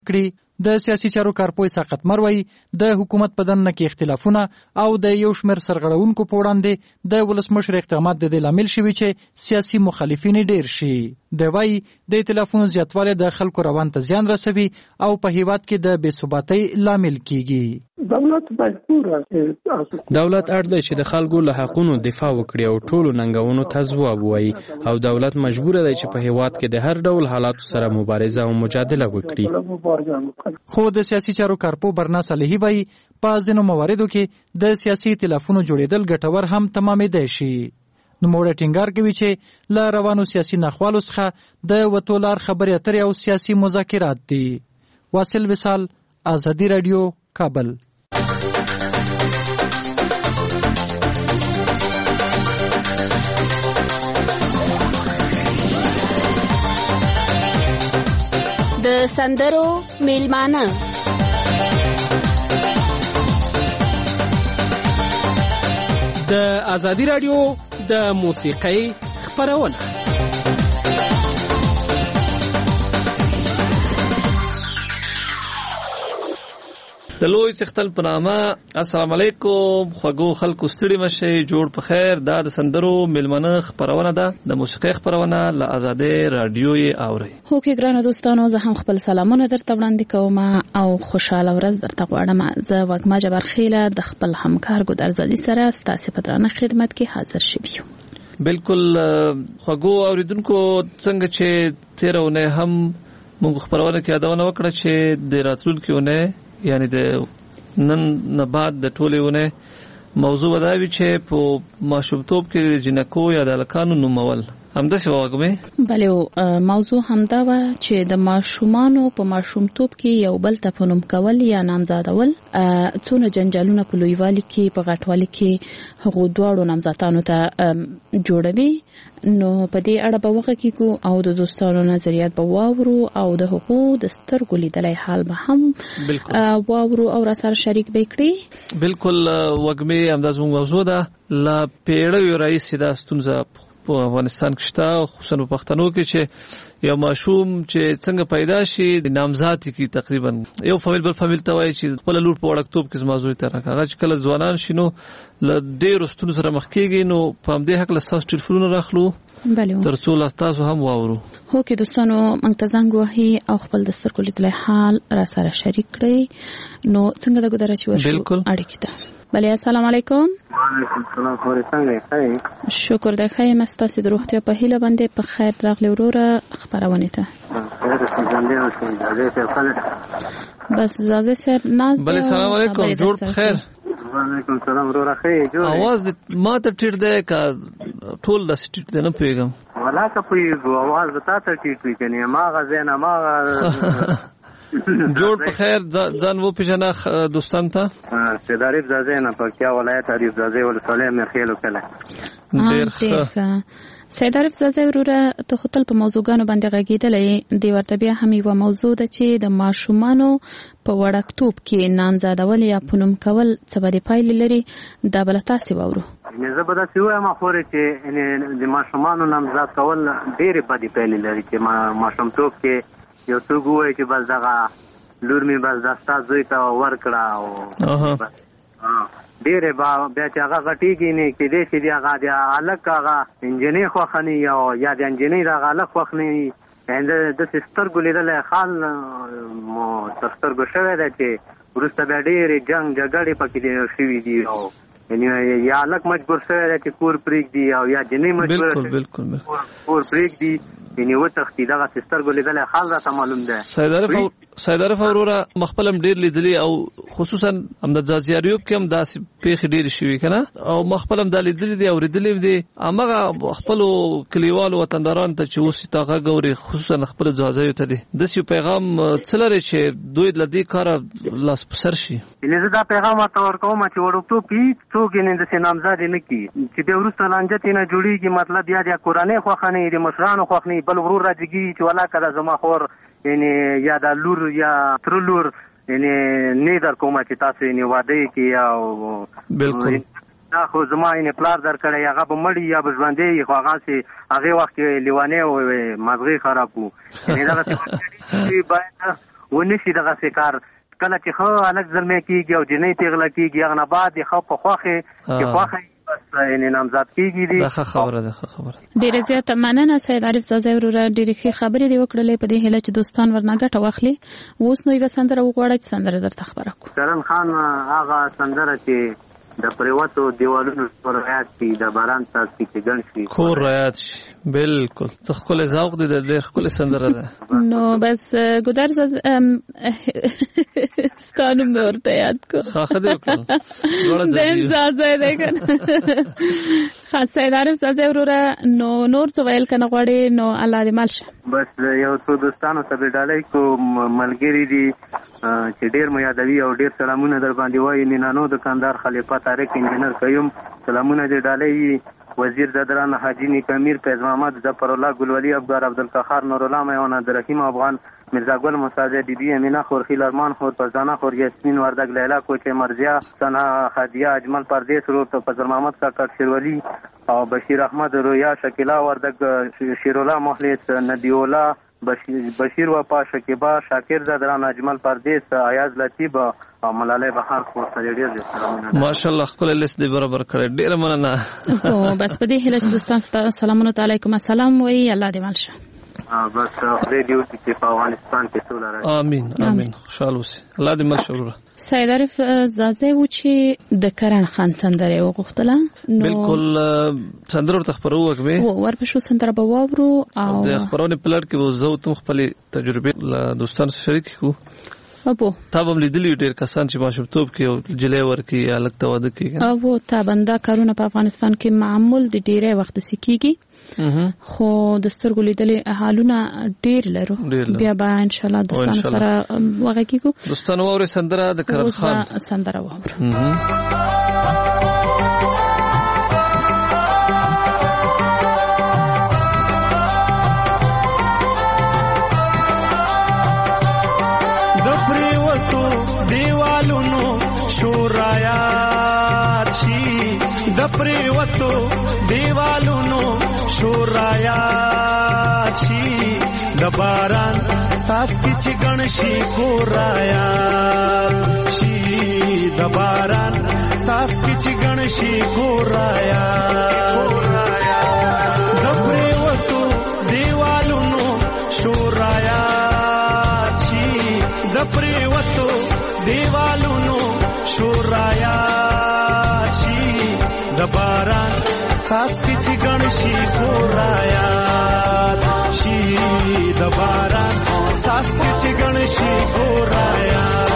کړي. د سیاسي چارو کارپوه ساقط مروي د حکومت په دننه کې اختلافونه او د یو شمېر سرغړونکو په وړاندې د ولسمشر اقدامات د دې لامل شوي چې سیاسي مخالفین ډېر شي. د وایي د ائتلافونو زیاتوالی د خلکو روان ته زیان رسوي او په هیواد کې د بې ثباتۍ لامل کیږي. دولت اړ دی چې د خلکو له حقونو دفاع وکړي او ټولو ننګونو ته ځواب ووایي او دولت مجبور دی چې په هیواد کې د هر ډول حالاتو سره مبارزه او مجادله وکړي. خو د سیاسي چارو کارپوه برنا صالحي وایي په ځینو مواردو کې د سیاسي ائتلافونو جوړېدل ګټور هم تمامېدای شي. نوموړی ټینګار کوي چې له روانو سیاسي ناخوالو څخه د وتو لار خبرې اترې او سیاسي مذاکرات دي. واصل وصال، ازادي رادیو، کابل. د سندرو میلمانه د ازادي رادیو د موسیقۍ خپرونه. د لوی څښتن په نامه السلام علیکم خوږو خلکو، ستړي مشئ، جوړ په خیر. دا د سندرو میلمانه خپرونه ده، د موسیقۍ خپرونه له ازادي رادیو یې اورئ. هو کې ګرانو دوستانو، زه هم خپل سلامونه درته وړاندې کوم او خوشاله ورځ درته غواړم. زه وږمه جبرخیله د خپل همکار ګودر زادي سره ستاسو په درانه خدمت کې حاضر شوم. بالکل خوږو اوریدونکو، څنګه چې تیرونه هم موږ خپرونه کې یادونه وکړه چې د راتلونکي ونه یعنی د نن نه بعد د ټولېونه موضوع دا وی چې په ماشومتوب کې جنکو یا د الکانو نومول همداسې واغمه. بله، موضوع همدا و چې د ماشومانو په ماشومتوب کې یو بل ته په نوم کول یا نامزادول څونه جنجالونه په لویوالي کې په غټوالي کې هغو دواړو نامزادانو ته جوړوي. نو په دې اړه به وغږیږو او د دوستانو نظریات به واورو او د حقوق د سترګو لیدلای حال به هم واورو او را سره شریک به کړي. بالکل وګمه همداز موضوع ده. لا پیړیو رئیس دا ستونزه په افغانستان کې شته، خصوصا په پښتنو کې چې یو ماشوم چې څنګه پیدا شي د نامزادي کې تقریبا یو فامیل بل فامیل ته وایي چې خپل لور په وړکتوب کې زما زوی ته راکړه. هغه چې کله ځوانان شینو له ډېرو ستونزو سره مخ کېږي. نو په همدې حق له تاسو ټلیفونونه راخلو ترڅو تاسو هم واورو. هو کې دوستانو موږ ته زنګ وهي او خپل د سترګو لیدلای حال را سره شریک کړئ. نو څنګه د ګودر چې ورشو اړیکې ته. بله، السلام علیکم. وعلیکم السلام. خوري څنګه؟ شکر د خیر مستاسي د روغتیا په هیله باندې په خیر راغلی وروره خبرونه ته. بس زازه سر ناز. بله، السلام علیکم، جوړ په خیر. وعلیکم السلام وروره خیر جوړ. आवाज ما ته ټیر ده کا ټول د سټیټ نه پیګم ولا ته پیګو आवाज وتا ته ټیټ وی کني ما غزنه ما جوړ په خیر. ځان و پیژنه دوستان ته. سیداریف زازینا پکتیا ولایت عریف زازی ولسوالۍ مرخیلو کله. ډیر ښه. سیداریف زازی وروره ته خپل په موضوعګانو باندې غږیدلې دی. ورته بیا هم یو موضوع ده چې د ماشومانو په وړکتوب کې نامزادول یا پونم کول څه به پایلې لري، دا بل تاسو وورو. زه به دا سوې ما خوري چې د ماشومانو نامزاد کول ډېرې بدې پایلې لري چې ماشومتوب کې یو څوک وایي چې بس دغه لور می بس دستا زوی ته ورکړه او ډېرې بیا چې هغه غټېږي نه کېدای شي د هغه د هلک هغه انجینۍ خوښني یا د انجینۍ د هغه هلک خوښني داسې سترګو لیدلی حال مو تر سترګو شوی دی چې وروسته بیا ډېرې جنګ جګړې پکې شوي دي او یا هلک مجبور شوی دی چې کور پرېږدي او یا جینۍ مجبوره کور پرېږدي یعنی وتښتي. دغه سترګو لیدلی حال راته معلوم دی. سیدارف وروره مخپلم ډېر لیدلي او خصوصا هم د ځاځیاریوب کې هم داسې پیښې ډېرې شوي که نه، او مخپلم دا لیدلي دي اورېدلي دي. همغه خپلو کلیوالو وطندارانو ته چې اوس ته غږ اوري، خصوصا خپلو ځاځیو ته دي، داسې پیغام څه لري چې دوی له دې کاره لاس په سر شي؟ یعنې زه دا پیغام ورته ورکوم چې وړوکتوب کې څوک یې داسې نامزادې نه کړي چې بیا وروسته لانجه ترې نه جوړېږي. مطلب یا د کورنۍ خوښنې د مشرانو خوښنې بل ورور راجګي چې ولا که دا زما خور یعنی یا د لور یا تر لور یعنی نه در کومه چې تاسو یعنی واده کې او بالکل دا خو زما یعنی پلار در کړی هغه به مړي یا به ژوندی خو هغه سي هغه وخت لیوانه او مزغې خراب وو. یعنی دا څه باید ونشي دغه کار کله چې خو الګ زلمه کیږي او جنې تغله کیږي هغه نه بعد خو په خوخه کې خوخه بس یعنی نامزد کیږي دي. دا خبره ده. ډیره زیاته مننه سید عارف زازا وروره، ډیره ښه خبرې دی وکړلې په دې هیله چې دوستان ورنه ګټه واخلي. اوس نو یو سندره وغواړه چې سندره درته خبره کو. شرن خان هغه سندره چې د پریوتو دیوالونو پر رعایت کی د باران تاسو کې ګڼ شي کور رعایت شي. بالکل څه خپل ذوق دي د ډېر خپل سندره ده. نو بس ګودرز ستانو مې ورته یاد کو. خاخه دې وکړه زم زازه ده کنه خاصه دارم زازه وروره. نو نور څه ویل کنه غواړي نو الله دې مال شه. بس یو څو دوستانو ته ډالۍ کو ملګری دي چې ډېر مې یادوي او ډېر سلامونه در باندې وایي. نینانو دکاندار خلیفه طارق انجینر قیوم سلامونه دې ډالۍ. وزیر ددران حاجی نیک امیر فیض محمد ظفر الله گلولی ابگار عبدالقهار نور الله میوان عبدالرحیم افغان مرزا گل مساعد بیبی امینا خور خیل ارمان خور فرزانہ خور یاسمین وردگ لیلا کوچه مرزیا سنا خادیہ اجمل پردیس رو تو فضل محمد کاکر شیرولی او بشیر احمد رویا شکیلا وردگ شیرولا مخلص ندیولا بشیر وفا شکیبا شاکر زدران اجمل پردیس ایاز لطیب او ملاله بهار خو سره ډیر دي. ماشاءالله خپل لیست دی برابر کړی. ډیر مننه. او بس په دې هیله چې دوستان سلامونه علیکم السلام وی الله دې مال شه. بس خدای دې وکړي چې په افغانستان کې سوله راشي. امين امين. خوشاله اوسئ. الله دې مال شه. سید عارف زازه و چې د کرن خان سندره وغوښتله. بالکل سندره ورته خبرو وکړه. ورپښو سندره به واورو او د خبرونه پلان کې زه تم خپل تجربه له دوستانو سره شریک کو. ابو تابم لیدلی ډیر کسان چې ماشومتوب کې او جلې ورکی الګ ته واده کیږي. ابو تابنده کارونه په افغانستان کې معمول د ډیره وخت سکیږي خو د سترګو لیدلې حالونه ډیر لرو. بیا به ان شاء الله دوستانو سره وغږیږو. دوستانو اوري سندره د کرن خان سندره واورو. پریوتو دیوالونو شورایا چی د باران ساس کی چې ګڼشي کورایا چی د باران ساس کی چې ګڼشي کورایا د پریوتو دیوالونو شورایا چی د پریوتو دیوالونو شورایا د باران ساس کی چې ګڼشي کورایا شي د باران ساس کی چې ګڼشي کورایا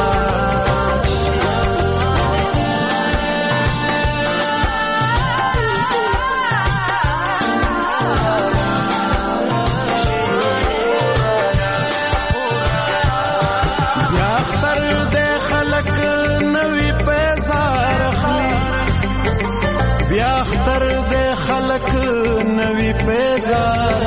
خلق نوی پیزار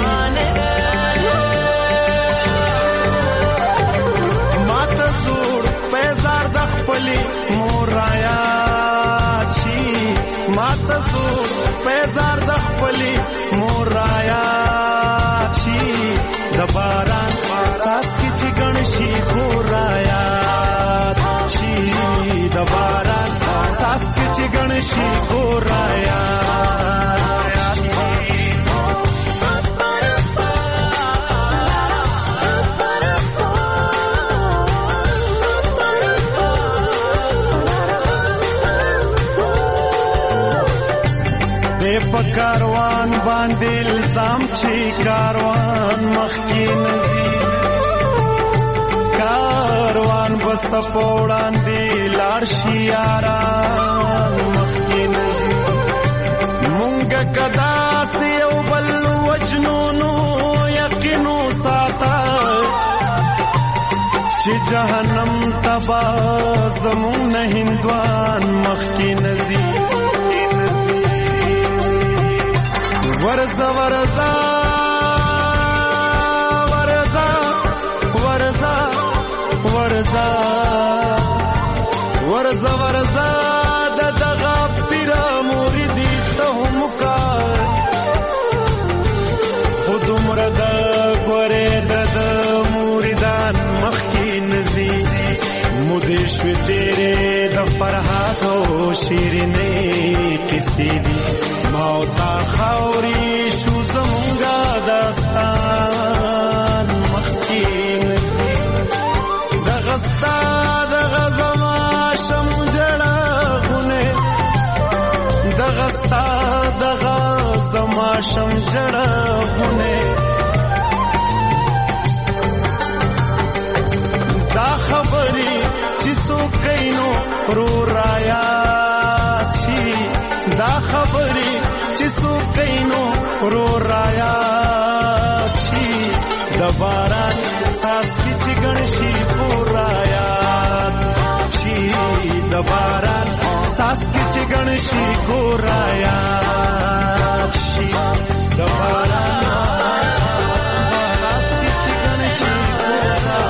مات زور پیزار د خپلی مورایا چی مات زور پیزار د خپلی مورایا چی د باران ساس کی چې ګڼشي کورایا چی د باران ساس کی چې ګڼشي کورایا په کاروان باندې الزام چې کاروان مخکې نزي کاروان بس په وړاندې لاړ شي یاران مخکې نزي مونږ کدا سي او بل وجنونو یقینو ساته چې جهنم تبا زمون هندوان مخکې نزي ورزا ورزا ورزا ورزا ورزا ورزا ورزا د دغه پیر مریدی ته مکا خود مردا ګوره د مریدان مخکی فرهاد او شیرینې کیسې دي موتا خاوري شو زمونږه داستان مخکې دغستا دغه زما شم جړغونه دغستا دغه زما شم جړغونه دا خبرې چې څوک کینو رو رایا چی دا خبرې چې څوک کینو رو رایا چی د باران ساس کی چې ګنشي پورایا چی د باران ساس کی چې ګنشي پورایا چی د باران ساس کی چې ګنشي پورایا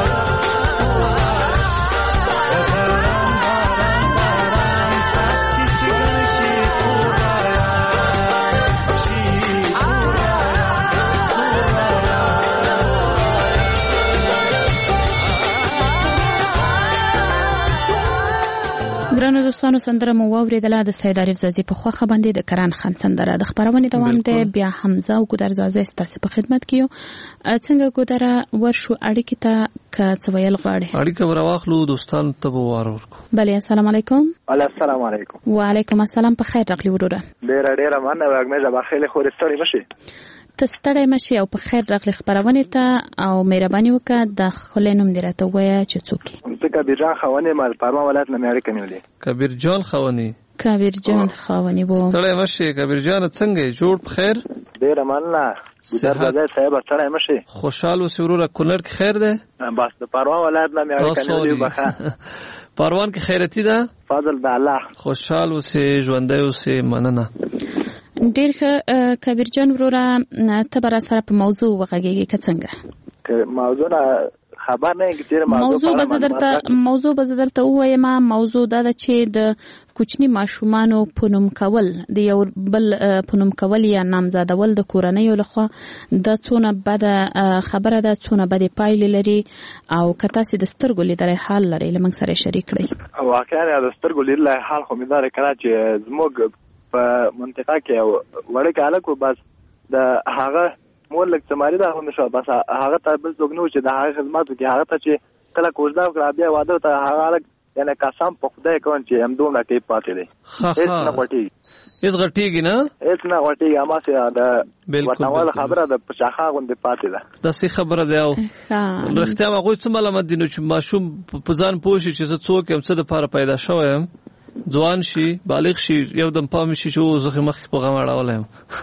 ګرانو دوستانو سندره مو واوریدله د سید عارف زازي په خواخه باندې د کران خان سندره د خبرونې دوام دی بیا حمزه او ګودر زازي ستاسو په خدمت کې یو څنګه ګودر ورشو اړیکې ته کڅویل غواړي اړیکه ورواخلو دوستانو ته ووار ورکو بله السلام علیکم السلام علیکم وعلیکم السلام په خیر راغلی وروره ډیر مننه واګمه بخیل خوري ستړي مشي تستړی مشي او په خیر راغلی خبرونه ته او مهرباني وکړه د خلینوم درته وایي چې څوک کبیر جان خوانی مال پارما ولایت نه امریکا نیولې کبیر جان خوانی وو ستړی مشي کبیر جان څنګه جوړ په خیر ډیر مننه ګذر صاحب ستړی مشي خوشاله وسوره کونړ کې خیر ده بس د پارما ولایت نه امریکا نیولې بخا پروان کې خیرتی ده فضل د الله خوشاله وسه ژوندۍ وسه مننه ډیر کبیر جان وروره ته بر سره په موضوع وغږیږي که څنګه موضوع خبر نه کیږي موضوع به درته وایم موضوع دا چې د کوچنی ماشومانو پونم کول د یو بل پونم کول یا نامزادول د کورنۍ لخوا د څونه بد خبره ده څونه بد پایلې لري او کته سي د سترګو لیدل حال لري لمن سره شریک کړئ واقعا د سترګو لیدل حال خو مې دا کړه چې زموږ په منطقه کې وړه کالکو بس د هغه مولک سماری دا هم نشو بس هغه ته بل څوک نو چې د هغه خدمت کې هغه ته چې کله کوژدا کړه بیا واده ته هغه یعنی قسم په خدای کوم چې هم دومره کې پاتې دي هیڅ نه غټیږي نه اما سي دا وطنوال خبره د پچاخه غوندې پاتې ده دا سي خبره ده او رښتیا ما غوښتم معلومات دي نو چې ماشوم په ځان پوښي چې څوک هم څه د لپاره پیدا شوم ځوان شي بالغ شي یو دم پام شي چې زخه مخ په غم اړولم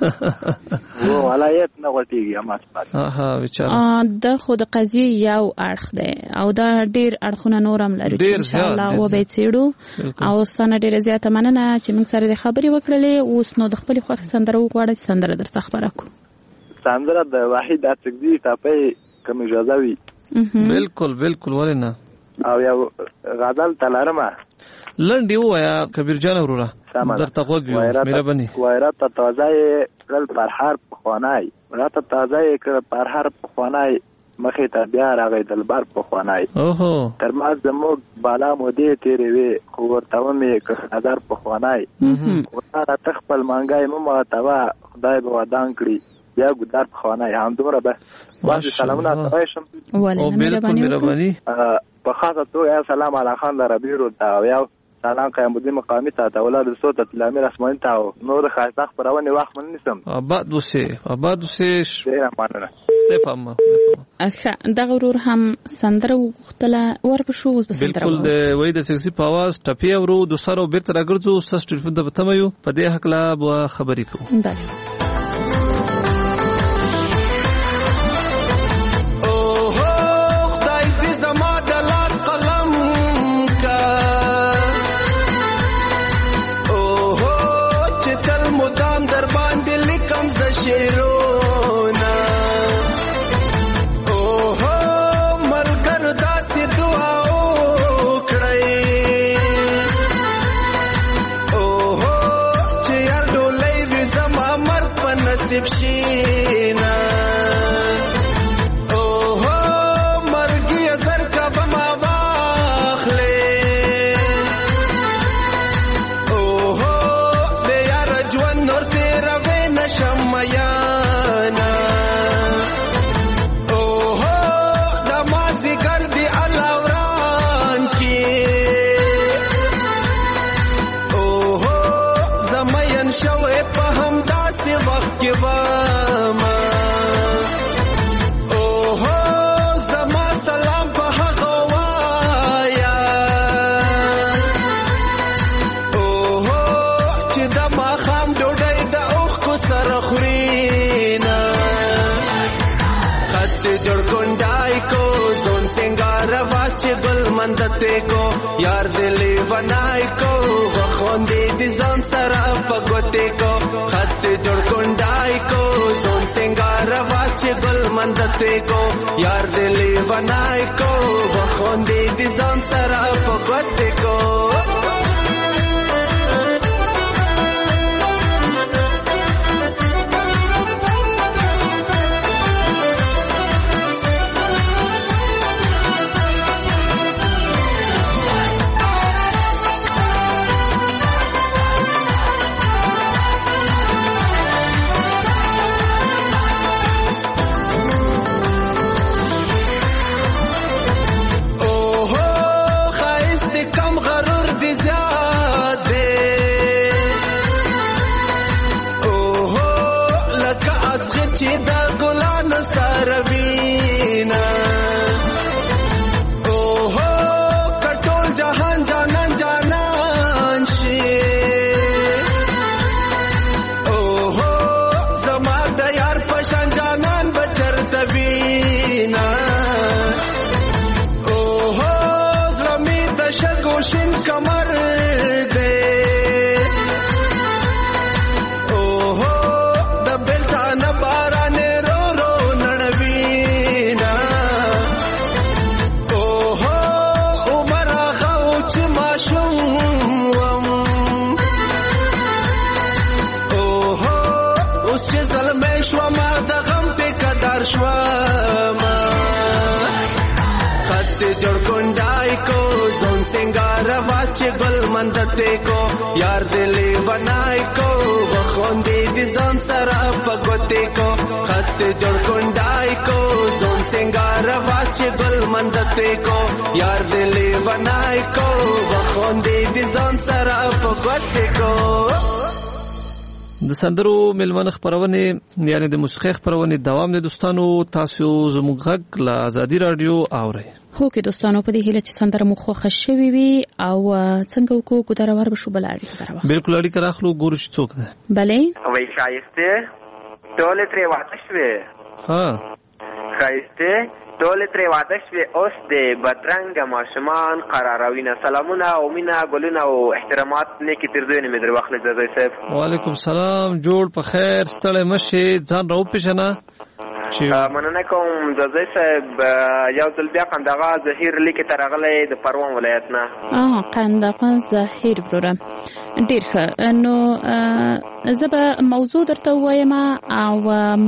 وو ولایت نه غټیږي اما بیچاره د خود قضیه یو اړخ ده او دا ډیر اړخونه نورم لري ان شاء الله و به چېړو او ستنه ډیر زیاته مننه چې موږ سره د خبري وکړلې اوس نو د خپل خوښ سندره وغواړي سندره درته خبره کو سندره د واحد اڅګدي ټاپې کوم اجازه وي بالکل ولنه او یو غزل تلارمه لنډي وایا کبیر جان وروره درته غوږیو مهرباني وایرات تازه کل پر هر خوانای ورته تازه کل پر هر خوانای مخې ته بیا راغی دلبر په خوانای اوهو تر ما زموږ بالا مودې تیرې وي خو ورته مې نظر په خوانای ورته تخپل مانګای مو توا خدای به ودان کړی بیا ګدار په خوانای هم دومره به واسه سلامونه تاسو او مهرباني په خاطر تو سلام علی خان ربیع رو دا یو سلام قیامدین مقامی ته اولاد صوت تلامیر اسماني ته نور خاصه خبرونه وخت من نسم آباد وسه ډیر مننه ته فهمه اخه دا غرور هم سندره وختله ورپښو اوس به سندره بالکل د وای د سکسي په आवाज ټپی ورو د سره بیرته راګرځو ستاسو ټلیفون ته بتمایو په دې حق لا به خبرې کوو بله شیرونا اوه ملګر داسې دعا وکړئ اوه چې یار ډولۍ وي زما مرګ په نصیب شي نه اوه مرګي زر کا به ما واخلې مندته کو یار دلی ونای کو وخوندې د ځان سره پګوتې کو خط جوړ کونډای کو زون سنگار واچ ګل مندته کو یار دلی ونای کو وخوندې د ځان سره پګوتې کو ګل مندته کو یار دلی ونای کو وخوندې د ځان سره پګوتې کو خط جوړ کونډای کو زون سنگار واچ ګل مندته کو یار دلی ونای کو وخوندې د ځان سره پګوتې کو د سندرو ملمن خبرونه یعنی د موسیقي خبرونه دوام نه دوستانو تاسو زموږ غږ له آزادي رادیو اورئ هو کې دوستانو په دې هیله چې سندره مو خوښه شوي وي او څنګه وکړو ګدارور به شو بل اړیکه راوړو بالکل اړیکه راخلو ګورو چې څوک ده بلې وای شایسته ټول ترې واده شوې ها شایسته ټول ترې واده شوې اوس د بدرنګ ماشومان قراروینه سلامونه او مینا ګلونه او احترامات نیکی ترځونه مې در واخلې زوی صاحب وعلیکم سلام جوړ په خیر ستړی مشه ځان راو پېژنه مننه کوم زوی صاحب یو ځل بیا قندغه ظهیر لیک ترغلې د پروان ولایت نه قندغه ظهیر برم ډیر ښه نو زبا موضوع درته وایم او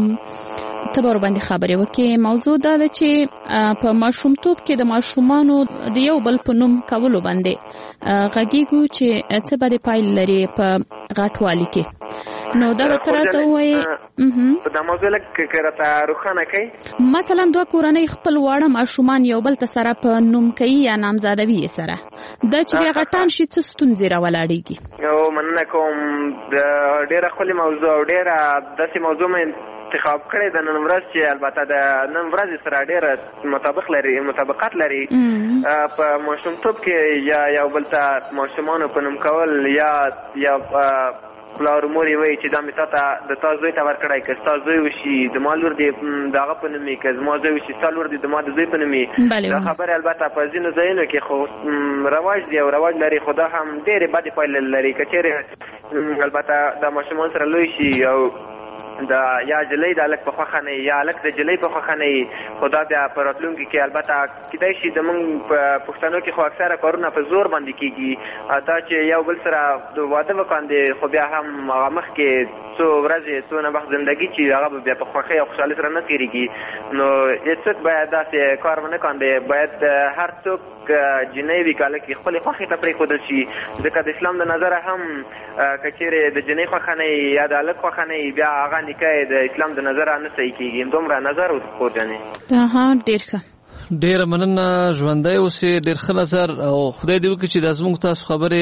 تبر باندې خبرې وکي موضوع دا ده چې په ماشومتوب کې د ماشومانو د یو بل په نوم کولو باندې غږیږو چې څه باندې پایل لري په غټوالي کې نو دا ترته وایي دا موضوع لکه راته روښانه کوي مثلا دوه کورنۍ خپل واړه ماشومان یو بل ته سره په نوم کوي یا نامزادوي سره دا چې بیا غټان شي څه ستونزې راولاړېږي او مننه کوم د ډېره ښکلې موضوع او ډېره داسې موضوع مې انتخاب کړی د نن ورځ چې البته د نن ورځ سره ډېره مطابقت لري په ماشومتوب کې یا یو بل ته ماشومانو په نوم کول یا پلار مور وایي چې دا مې تاته د تا زوی ته ورکړی که ستا زوی وشي د ما لور دې د هغه په نوم وي که زما زوی وشي ستا لور دې د ما د زوی په نوم وي دا خبرې البته په ځینو ځایونو کې خو رواج دی او رواج لري خو دا هم ډېرې بدې پایلې لري که چېرې البته د ماشومان سره لوی شي او دا یا جلۍ د هلک په خوښه نه یا هلک د جلۍ په خوښه نه خو دا بیا په راتلونکي کې البته کیدای شي زموږ په پښتنو کې خو اکثره کارونه په زور باندې کېږي دا چې یو بل سره واده وکاندې خو بیا هم هغه مخکې څو ورځې څونه وخت زندګي چې هغه به بیا په خوښۍ او خوشحالۍ سره نه تېرېږي نو هېڅوک باید داسې کار ونه کاندې باید هر څوک جنۍ وي که هلک وي خپلې خوښې ته پرېښودل شي ځکه د اسلام د نظره هم که چېرې د جنۍ خوښه نه وي یا د هلک خوښه نه وي بیا هغه نکاح د اسلام د نظره نه صحیح کېږي دومره نظر خور جانې ډېر ښه ډېره مننه ژوندی اوسې ډېر ښه نظر او خدای دې وکړي چې دا زموږ تاسو خبرې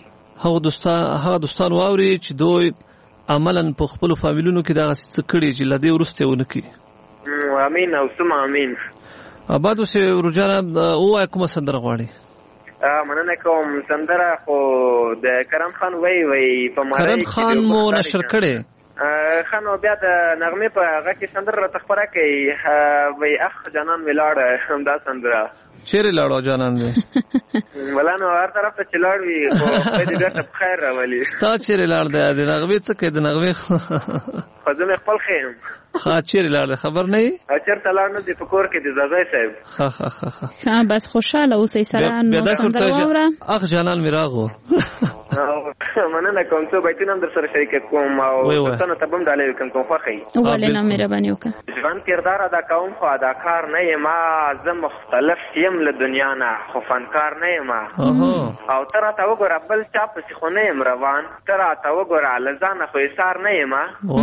هغه دوستان واوري چې دوی عملا په خپلو فامیلونو کې دغسې څه کړي چې له دې وروسته یې ونه کړي امین او ثم امین آباد اوسې ورجانه ووایه کومه سندره غواړې مننه کوم سندره خو د کرم خان وای په مارای کرم خان مو نشر کړي خنو بیا د نغمې په هغه کې سندره راته خپره کوي وایي اخ جانان مې لاړه همدا سندره چیرې لاړو جانان دې ولانو هر طرف ته چې لاړ وي خو خدای دې ګټه په خیر راولي ستا چیرې لاړ دی د نغمې څه کوي د نغمې خو زه مې خپل ښه یم ښه چیرې لاړ دی خبر نه یې چېرته لاړ نه دی په کور کې د زازی صاحب ښه بس خوشحاله اوسئ سره نو سندره واوره اخ جانان مې راغو مننه کوم څو بیتونه هم در سره شریکت کوم او دوستانو ته به هم ډالۍ وکړم کوم خوښه یي ولې نه مهرباني وکړه ژوند کردار ادا کوم خو اداکار نه یم زه مختلف یم له دنیا نه خو فنکار نه یم او ته راته وګوره بل چا پسې خو نه یم روان ته راته وګوره له ځانه خو ایثار نه یم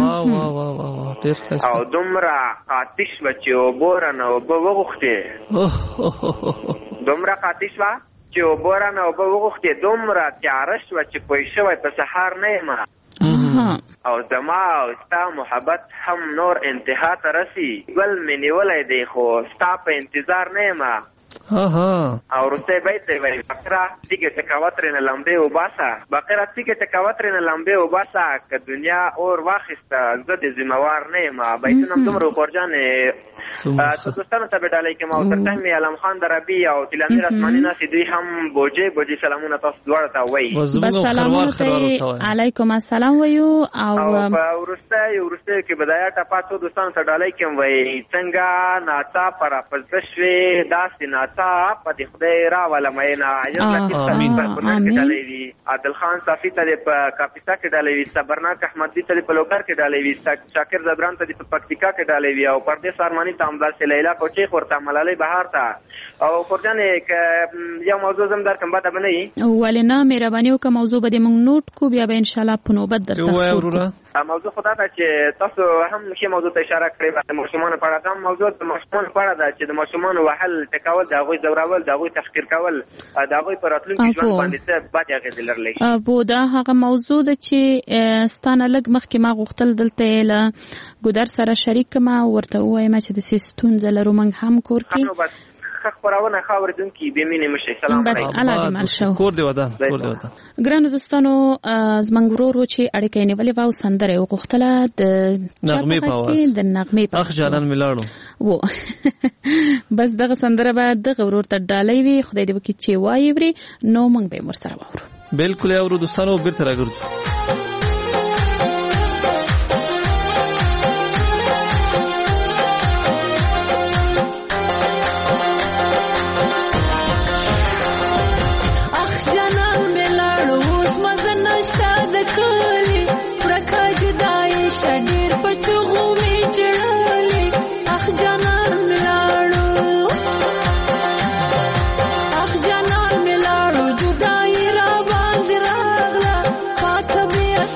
او دومره آتش وه چې اوبو رانه اوبه وغوښتې دومره آتش وه چې اوبه رانه اوبه وغوښتې دومره تیاره شوه چې پوه شوی په سهار نه یم او زما او ستا محبت هم نور انتها ته رسي ګل مې نیولی دی خو ستا په انتظار نه یم او وروستی بیت دی وایي بقره تیږې ټکوه ترېنه لمبې وباسه بقره تیږې ټکوه ترېنه لمبې وباسه که دنیا اور واخیسته زه د ذمهوار نه یم بیتونه هم دومره غورجانې دوستانو ته به ډالۍ کوم او تر ټایم یې علم خان دربي او تیلامیر اسماني ناستې دوی هم بوجې سلامونه تاسو دواړو ته وایي بس سلامونه ته علیکم السلام وایو او په وروستیو کې به دا یا ټپا څو دوستانو ته ډالۍ کوم وایي څنګه ناڅاپه راپزده شوې داسې ناڅاپه د خدای راوله مینه یو لطیف صفي په کونړ کې ډالۍ وي عادل خان صافي ته دې په کاپیسا کې ډالۍ وي صبرناک احمدي ته دې په لوګر کې ډالۍ وي شاکر زبران ته دې په پکتیکا کې ډالۍ وي او پردیس ارماني ته همداسې لیلا کوچیخ ورته ملالۍ بهار ته او خورجانې که یو موضوع زم درکړم بده به نه وي ولې نه مهرباني وکړه موضوع به دې موږ نوټ کړو بیا به انشاءالله په نوبت درته موضوع خو دا ده چې تاسو هم ښې موضوع ته اشاره کړې ده د ماشومانو په اړه دا موضوع د ماشومانو په اړه ده چې د ماشومانو وهل ټکول د هغوی ځورول د هغوی تحقیر کول د هغوی په راتلونکي ژوند باندې څه بدې اغېزې لرلی شي دا هغه موضوع ده چې ستا نه لږ مخکې ما غوښتل دلته یې له ګودر سره شریک کړم ورته ووایم چې داسې ستونزه لرو موږ هم کور کې خبرونه خاوردونکي بې مینې مشي سلام علیکم الله دې مل شو کور دې ودان ګرانو دوستانو زموږ ورور چې اړیکه یې نیولې وه او سندره یې وغوښتله د نغمې په اواز اخ جانان مې لاړو بس دغه سندره به دغه ورور ته ډالۍ وي خدای دې وکړي چې وایي وري نو موږ به یې ورسره واورو بالکل یې اورو دوستانو بیرته راګرځو ډېر په چغو مې چړلې اخ جانان مې لاړو جدایي را باندې راغله پاته بیا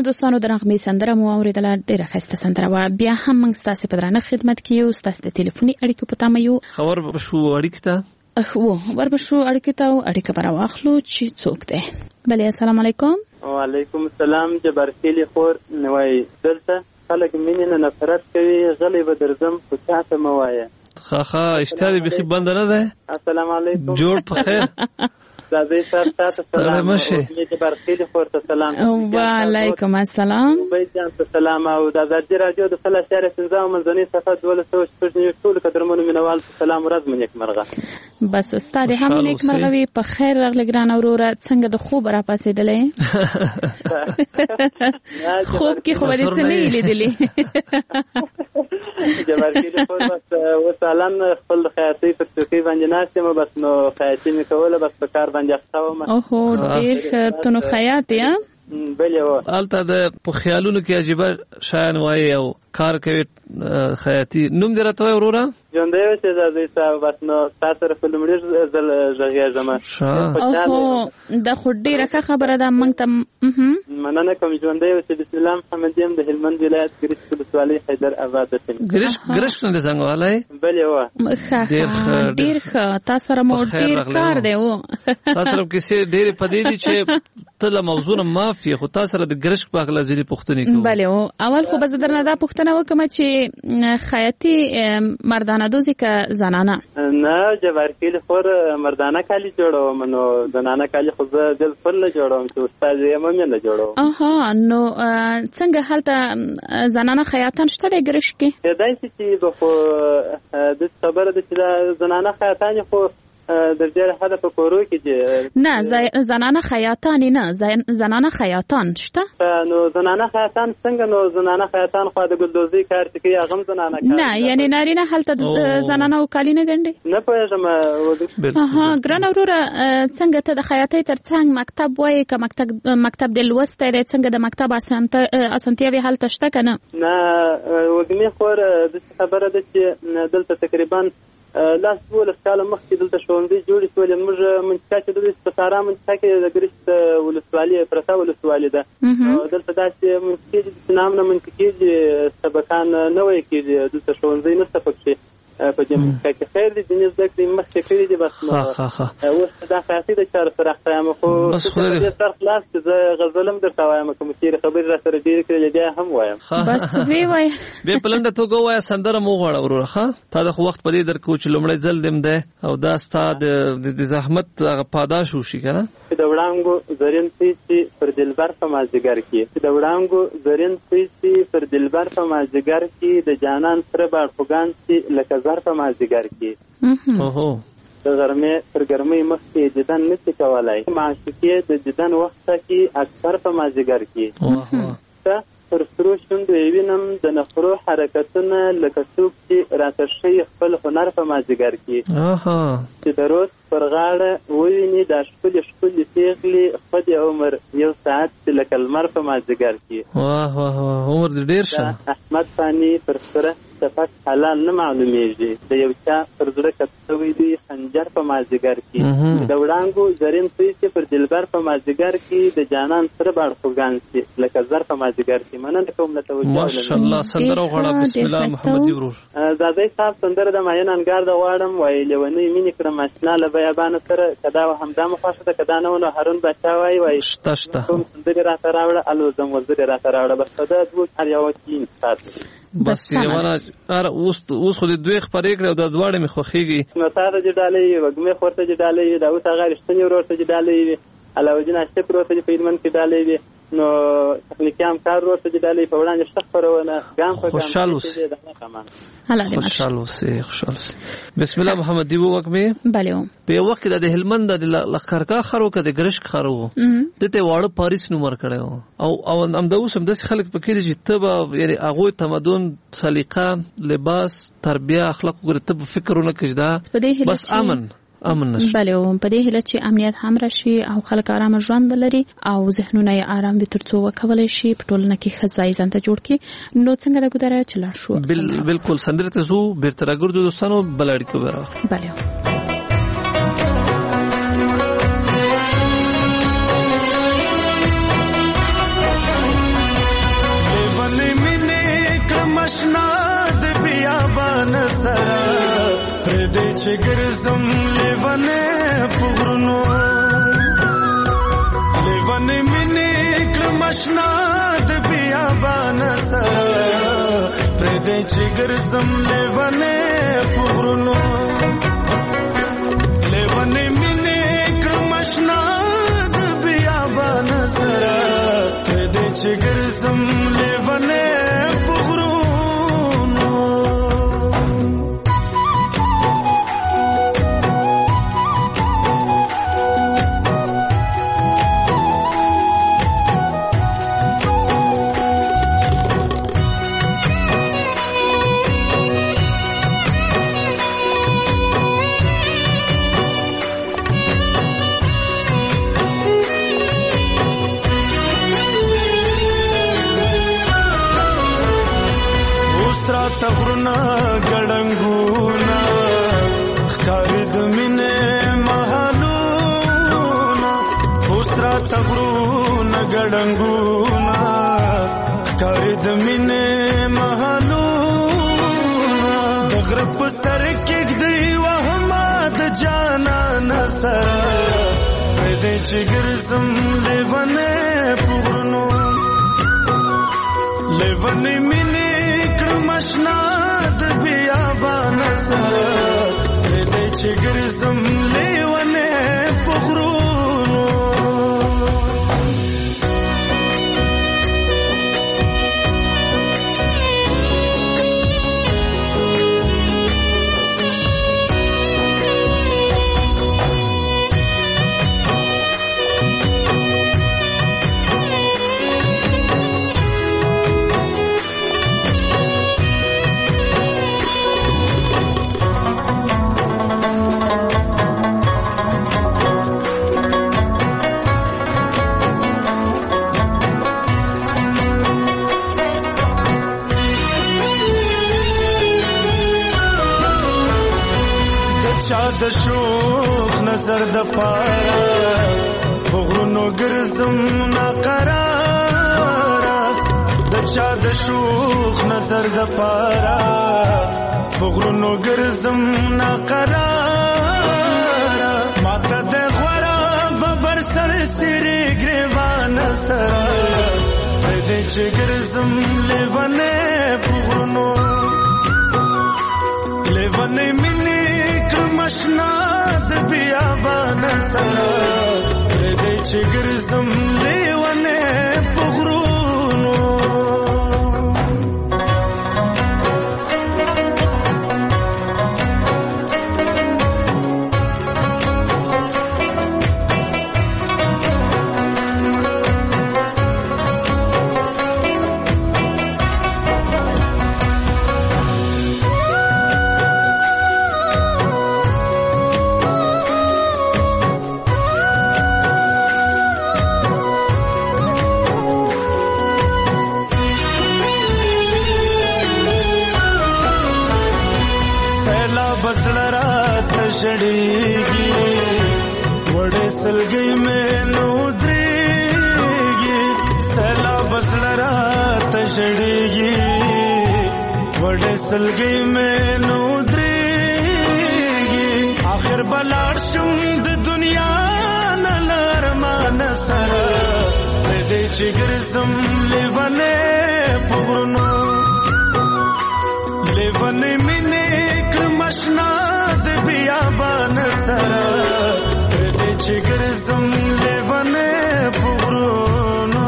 دوستانو د نغمې سندره مو اوریدله، ډیره ښایسته سندره وه. بیا هم موږ ستاسې په درانه خدمت کې یو، ستاسې د ټلیفوني اړیکو په تمه یو. خبر شو اړیکې ته وربشو اړیکې ته اړیکه به راواخلو چې څوک دی. بلې السلام علیکم. وعلیکم السلام. جبار خیلی خور نوای دلته خلک مینې نه نفرت کوي، غلی به درځم خو چاته مه وایه. خا اشتیا دې بیخي بنده نه دی. السلام علیکم. جوړ په خیر. راځئ سر تاسو سلام. جبار خیلی خور ته سلام. وعلیکم السلام. بیت جان ته سلام. او د ازادي رادیو د 3.15 منځنۍ صفحه 1200 ټول قدرمنو مینوال سلام، ورځ مو نیکمرغه. بس ستاره هم نیکمرغه وي. په خیر راغلی ګران اوروره، څنګه د خوب را پاسېدلې؟ خوب کې خو دې څه نه لیدلې؟ جبار خیلی خور بس وسالان خپل خیاطۍ په څوکۍ باندې ناست یم، بس نو خیاطۍ مې کوله، بس په کار باندې اخته وم. اوهو ډېر ښه، ته نو خیاط یې؟ بلې وه هلته د په خیالونو کې عجیبه شیان وایي او کار کوي خیاطي. نوم دې راته وایه وروره؟ ژوندی اوسې زازۍ صاحب. بس نو ستا سره په لومړي ځل غږېږم. اوهو دا خو ډېره ښه خبره ده. موږ ته مننه کوم. ژوندی اوسې. بسم الله محمد یم، د هلمند ولایت ګرشک ولسوالۍ حیدر آباد ته. ګرشک نه دی زنګ والی؟ بلې وه. ښه ډېر ښه. تا سره مو ډېر کار دی و. تا سره کیسې ډېرې پدې دي چې ته له موضوع نه معاف یې، خو تا سره د ګرشک په هکله ځینې پوښتنې کوو. بلې و. اول خو به زه درنه دا پوښتنه وکړم چې خیاطي مردانه دوزي که زنانه؟ نه جبار خیلی خور مردانه کالي جوړوم، نو زنانه کالي خو زه بالکل نه جوړوم، چې استاد یې هم نه جوړوم. اها نو څنګه هلته زنانه خیاطان شته دی ګرشک کې؟ کېدای شي چې به خو د خبره ده چې دا زنانه خیاطانې خو در ډېره حده په کورو کې دي. نه زنانه خیاطانې نه، زنانه خیاطان شته؟ نو زنانه خیاطان څنګه؟ نو زنانه خیاطان خو د ګلدوزۍ کار چې کوي هغه هم زنانه کار نه، یعنې نارینه هلته زنانه او کالي نه ګنډي؟ نه پوهېږم. اها ګران وروره، څنګه ته د خیاطۍ تر څنګ مکتب وایې که مکتب دې لوستی دی؟ څنګه د مکتب اسانتیاوې هلته شته که نه؟ نه وږمې خور داسې خبره ده چې دلته تقریبا لاس 12 کاله مخکې دلته ښوونځي جوړې شولې. موږ منطقه چې دلته په سارا منطقه کې د ګرشک ولسوالي پرته ولسوالي ده. دلته داسې منطقې دي چې نام نه منطقې دي، سبقان نه وایي کېږي. دلته ښوونځی نشته پکې په دې منطقه کې. خیر دي دیني زده کړې مخکې کړي دي. بس اوس دا خیاطۍ د چارو سره اخته یم، خو دې سر خلاص چې زه غزل هم درته وایم، کوم چېرې خبرې را سره ډېرې کړې بیا هم وایم. بس وی وایه بیا په لنډه توګه ووایه، سندره مو وغواړه وروره. ښه تا د خو وخت په دې درکوو چې لومړی ځل دې دی او دا ستا د زحمت هغه پاداش وشي که نه؟ چې د وړانګو زرین پیسې پر دلبر په مازدیګر کې، چې د وړانګو زرین پیسې پر دلبر په مازدیګر کې، د جانان سره باړخوګان چې لکه زر په مازدیګر کې. د غرمې تر ګرمۍ مخکې دیدن نشي کولی، معشوقې د دیدن وخت کې اکثر په مازدیګر کې. پر سرو شونډو یې وینم د نخرو حرکتونه، لکه څوک چې راته ښیي خپل هنر په مازدیګر کې. چې د روز پر غاړه وویني دا ښکلې ښکلې پیغلې، خود عمر یو ساعت چې لکه لمر په مازدیګر کې. عمر دې ډېر شه. احمد فاني پر سره صفت حلال نه معلومیږي، د یو چا پر زړه کت شوی دی خنجر په مازدیګر کې. د وړانګو زرین پیسې پر دلبر په مازدیګر کې، د جانان سره باړخوګان چې لکه زر په مازدیګر کې. مننه کوم له توجه. ماشاءالله سندره وغواړه. بسم الله محمدي ورور. زادی صاحب سندره د ماین انګار د غواړم، وایي لیونۍ مینې کړم اشنا له بیابانه سره، کدا همدا مو خوښه ده کدا نه ونه هارون باچا وایي شته کوم سندرې راته راوړه الوزم وزرې راته راوړه. بس په دا دوه هر یو تین ساعت بس یوانه اوس خو دې دوی خبرې کړې او دا دواړه مې خوښېږي. نو تا ته چې ډالۍ وږمې خور ته چې ډالۍ دا اوس هغه رښتینې ورور ته چې ډالۍ علاوالدین اشرف ورور ته چې په هلمند کې ډالۍ وي، نو تخنیکي همکار ورور ته چې ډالۍ په وړاندې شته خپرونه ګام په ګام خوشحال اوسې. بسم الله محمد دی وږمې. بله په یو وخت کې د هلمند د لښکرګاه ښار و که د ګرشک ښار و، دته واړه پاریس نوم ورکړی و. او همدا اوس هم داسې خلک پکې دي چې ته به یعنې هغوی تمدن، سلیقه، لباس، تربیه، اخلاق وګورې، ته به فکر ونه کړې دا بس امن نشي. بله په دې هیله چې امنیت هم راشي او خلک آرامه ژوند ولري او ذهنونه یې آرام وي، ترڅو وکولی شي په ټولنه کې ښه ځای ځان ته جوړ کړي. نو څنګه ده ګودره چې لاړ شو؟ بالکل سندرې ته ځو، بېرته راګرځو دوستانو، بله اړیکه به راغلو. بله آشنا د بیابان سره پردې چې ګرځم لیوانه پغرونو لیوانه مینه کړم آشنا د بیابان سره پردې چې ګرځم لیوانه پغرونو لیوانه مینه کړم آشنا د بیابان سره پردې چې ګرځم لیوانه تغرنا ګړنګونا خارد مینه محلونا اوسرا تغرنا ګړنګونا خارد مینه محلونا دغرب سر کې دی وهماد جانا نصر پدې چې ګرځم لیوانه پورنو لیوانه مینه مشنا د بیابان سره دې چې ګرځم لیوانه پغرونو د شوخ نظر د پارا پغرونو ګرځم ناقرار د چا د شوخ نظر د پارا پغرونو ګرځم ناقرار ماته د غورا ببر سر سری ګریوان سره دې چې ګرځم لیوانه پغرونو لیوانه مینه مشنا د بیابان سره دې چې ګرځم لیوانه پغرونو شړېږي وړې سلګۍ مې نو درېږي سیلاب سره راته شړېږي وړې سلګۍ مې نو درېږي آخر به لاړ شم د دنیا نه له ارمانه سره پرېږدی چې ګرځم لیوانې په غرونو لیوانې مینې کړم اشنا د بیابان سره پرېږدی چې ګرځم لیوانې په غرونو.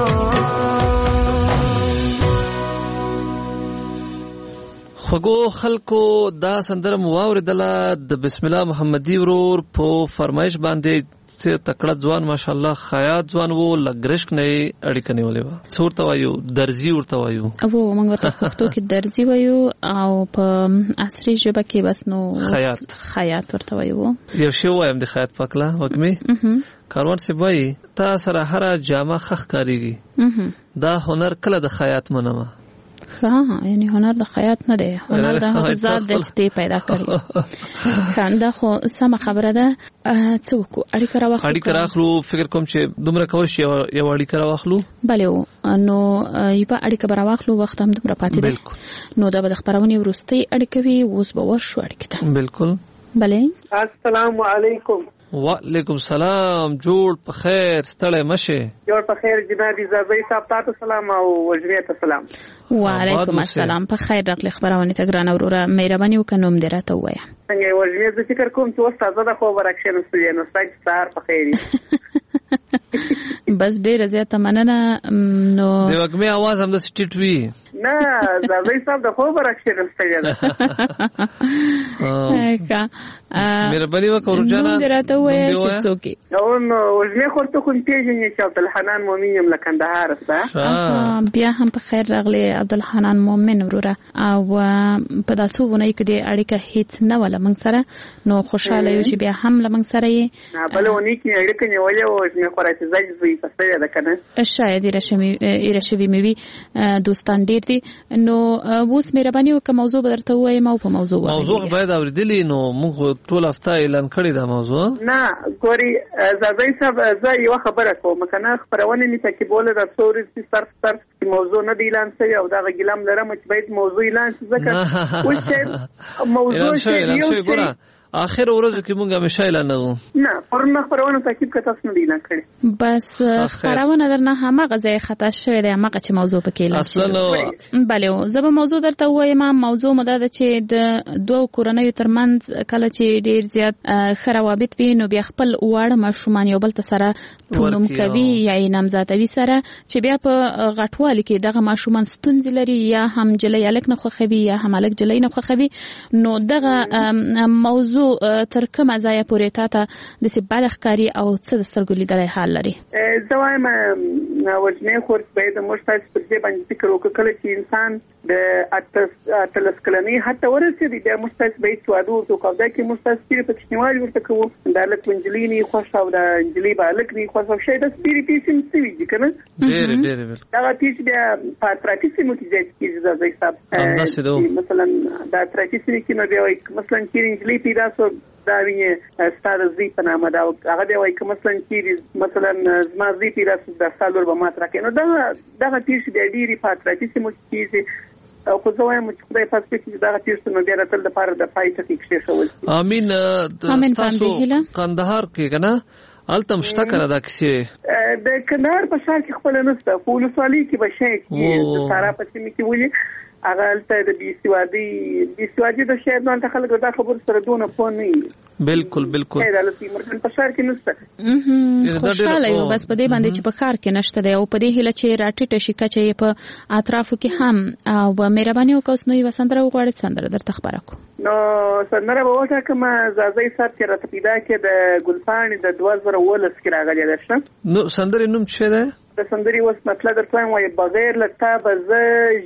خوږو خلکو دا سندره مو واورېدله د بسم الله محمدي ورور په فرمایش باندې تکړه ځوان ماشاءالله خیاط ځوان وو لګرشک نه اړیکه نیولې وه. څه ورته وایو؟ درزي ورته وایو. موږ ورته پښتو کې درزي وایو او په عصري ژبه کې بس نو خیاط ورته وایو. یو شی وایم د خیاط پکله وګمې کاروان صاحب وایي تا سره هره جامه ښه ښکارېږي دا هنر کله د خیاط منمه. ها یعنی هنر د خیاط نه دی، هنر د هغه ذات د چې پیدا کړی. خنده خو سم خبره ده. څه وکړو؟ اړیکه راخلو. فکر کوم چې دومره کوي چې یو اړیکه راخلو. بله نو یو اړیکه به راخلو، وخت هم دومره پاتې دی. نو دا به د خبرونې وروستۍ اړیکه وي. اوس به ورشو اړیکې ته. بالکل. بله. السلام علیکم. وعلیکم سلام. جوړ په خیر، ستړی مشه. جوړ په خیر جناب زازی صاحب، تاسو سلام او وجریه ته سلام. وعلیکم السلام. په خیر راغلی خبرونه ته ګرانه وروره، مهرباني وکړه نوم دې راته ووایه. څنګه وجریه؟ زه فکر کوم چې اوس تازه د خوب راکښېنستلې، نو ستاسو سهار په خیر. بس ډېره زیاته مننه. نو د وږمې اواز هم د سټیټ وي. نه زازی صاحب د خوب راکښېنستلې ده. مهرباني وکړه ورجانه نوم دې راته ووایه چې څوک یې. نو وجریه خو ته کوم پیژنې چې عبدالحنان مومن یم له کندهار څخه. بیا هم په خیر راغلی عبدالحنان مومن وروره. او په دا څو ونې کې د اړیکه هیڅ نه ولا موږ سره، نو خوشاله یو چې بیا هم له موږ سره یې. بل ونې کې اړیکه نیولې او چې خو راځي زوی پسې ده کنه، شاید ایره شوی مې وي. دوستان ډیر دي. نو اوس مهرباني وکړه موضوع به درته ووایم او په موضوع باید اوریدلی. نو موږ ټول هفته اعلان کړی دا موضوع. نه ګوري زازی صاحب، زه یو خبره کوم کنه، خبرونه می تکي بوله د څوري صرف موضوع نه دی اعلان شوی او دا غلام لرم چې باید موضوع اعلان شي. ځکه اوس موضوع شي اخر ورځو کې مونږه همیشه اعلان نه پرونه خبرونه تاکید کړه، تاسو نه دی اعلان کړی. بس خبرونه درنه همغه ځای خطا شوی دی، همغه چې موضوع پکې اعلان شوی. بله زه به موضوع درته وایم. موضوع مده ده چې د دوه کورنیو ترمنځ کله چې ډیر زیات ښه روابط وي، نو بیا خپل واړه ماشومان یو بل ته سره پونوم کوي یا یې نامزادوي سره، چې بیا په غټوالي کې دغه ماشومان ستونزې لري، یا هم جلی هلک نه خوښوي یا هم هلک جلی نه خوښوي. نو دغه موضوع تر کومه ځایه پورې تاته داسې بد ښکاري او څه د سترګو لیدلی حال لري؟ زه وایم وجنې خو باید موږ تاسو پر دې باندې فکر وکړو. کله چې انسان د 18 کلنۍ حتی ورسېدي، بیا موږ تاسو باید واده وکړو. دا کې موږ تاسو چې په کوچنیوالي ورته کوو د هلک نجلۍ نه خوښ او د نجلۍ به هلک نه خوښ او شی داسې ډېرې پیسې شوي دي که نه. دغه پیسې بیا په اطرافي سیمو کې زیاتې کېږي. زازی صاحب مثلا د اطرافي سیمې کې نو بیا وایي مثلا چېرې نجلۍ پیدا شو دا وینې ستا د زوی په نامه ده، هغه دی وایي که مثلا چېرې مثلا زما زوی پیدا شو دا ستا لور به ماته راکوي. نو دغه پیسې بیا ډېرې په اطرافي سیمو کې کېږي. خو زه وایم چې خدای پاک پکې چې دغه پیسې نو بیا راتل دپاره د پای ته کېښول شي. امین. ستاسو کندهار کې که نه هلته شته که نه دا کیسې؟ د کندهار په ښار کې خپله نشته، په ولسوالۍ کې به شی چې د سارا په سیمې کې ولي هغه هلته د بېسوادي د شاید نو هلته خلک دا خبرو سره دونه پوه نه وي. بالکل په ښار کې نشته. خوشحاله یو بس په دې باندې چې په ښار کې نشته دی، او په دې هیله چې راټیټه شي کچه یې په اطرافو کې هم. او مهرباني وکړه اوس نو یوه سندره وغواړئ، سندره درته خپره کړو. نو سندره به وټاکم زازی صاحب چې راته پیدا کړې د ګلپاڼې د 2019 کې راغلې ده. ښه نو سندرې نوم څه دی؟ د سندرې اوس مطلب درته وایم، وایي بغیر له تا به زه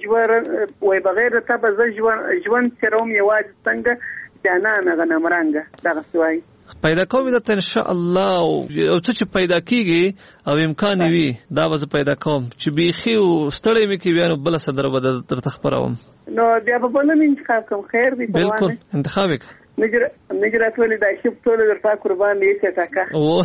ژوند تېروم یوازې څنګه جانانه غنمرنګه. دغسې وایي پیدا کوم درته انشاءالله. او څه چې پیدا کېږي او امکان وي دا به زه پیدا کوم، چې بیخي ستړی مې کړي بیا نو بله سندره به درته خپروم. نو بیا به بله مې انتخاب کوم. خیر دی. بالکل انتخاب یې کړه. نجرات ولې دا شپ ټول درته قربان دی چې تاکه.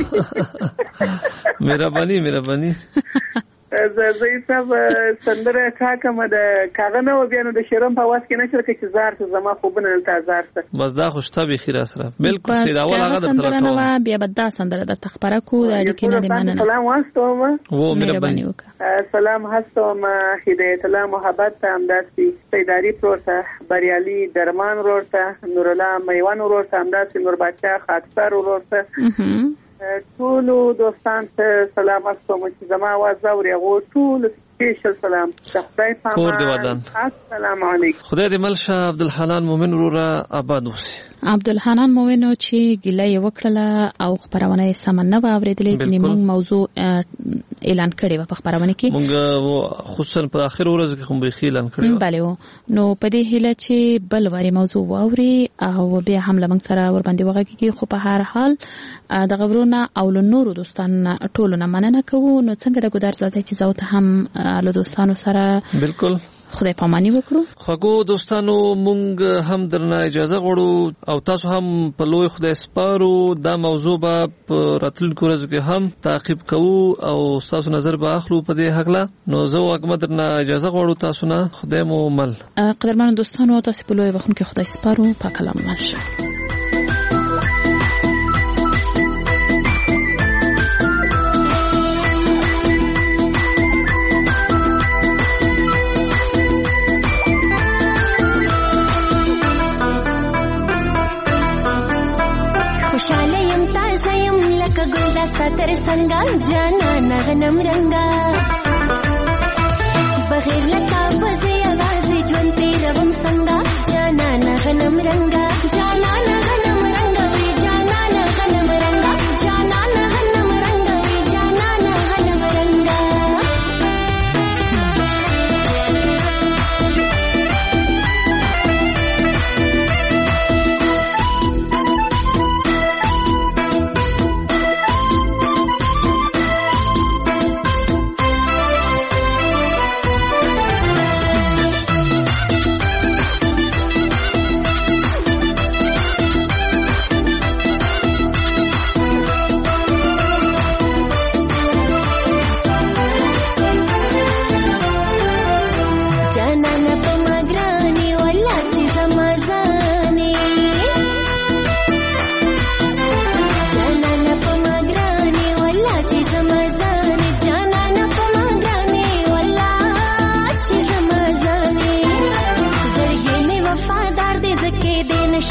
مهرباني. زازی صاحب سندره ټاکم د کاغه نه و، بیا نو د شرم په واس کې نشر کې چې زار ته زما خوبونه دلته زار ته بس دا خوشته به خیره سره. بالکل سید اول هغه درته راکوم. بیا به دا سندره درته خبره کو د اړیکې نه دی مننه. سلام واستوم. مهرباني وکړه. سلام هستم. هدایت الله محبت همداسي سیداری پروسه بریالي درمان ورته نور الله میوان ورته همداسي نور بچا خاطر ورته ټول دوستان ته سلام واستوم چې زما आवाज اوري. هغه ټول سپیشل سلام د خدای په امان. السلام علیکم. خدای دې ملشه عبدالحنان مومن وروره آباد اوسي. عبدالحنان مومن چې ګیله یې وکړله او خبرونه یې سمه نه وه اورېدلې، ځینې موږ موضوع اعلان کړې وه په خبرونه کې، موږ خصوصا په آخر ورځ کې خو بیخي اعلان کړې وه. بلې نو په دې هیله چې بل وارې موضوع واوري او بیا هم له موږ سره ورباندې وغږېږي. خو په هر حال دغه ورونه او له نورو دوستانو ټولو نه مننه کوو. نو څنګه د ګودر ځای چې زه ته هم له دوستانو سره بالکل خدای پامانی وکړو. خوږو دوستانو مونږ هم درنه اجازه غواړو او تاسو هم په لوی خدای سپارو. دا موضوع به په راتلونکو ورځو کې هم تعقیب کوو او تاسو نظر به اخلو په دې حق له. نو زه واګم درنه اجازه غواړو تاسو نه. خدای مو مل. قدرمن دوستانو تاسو په لوی وخت کې خدای سپارو. په کلام مل شه. خوشاله يم تازه يم لکه ګل د ستر څنګه جانا نغنم رنگا بغیر لکه بزي आवाज ژوند تیروم څنګه جانا نغنم رنگا جانا نغنم رنگا وی جانا نغنم رنگا جانا نغنم رنگا وی جانا نغنم رنگا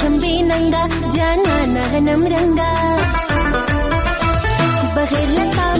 जाना नगनम रंगा बगैर लता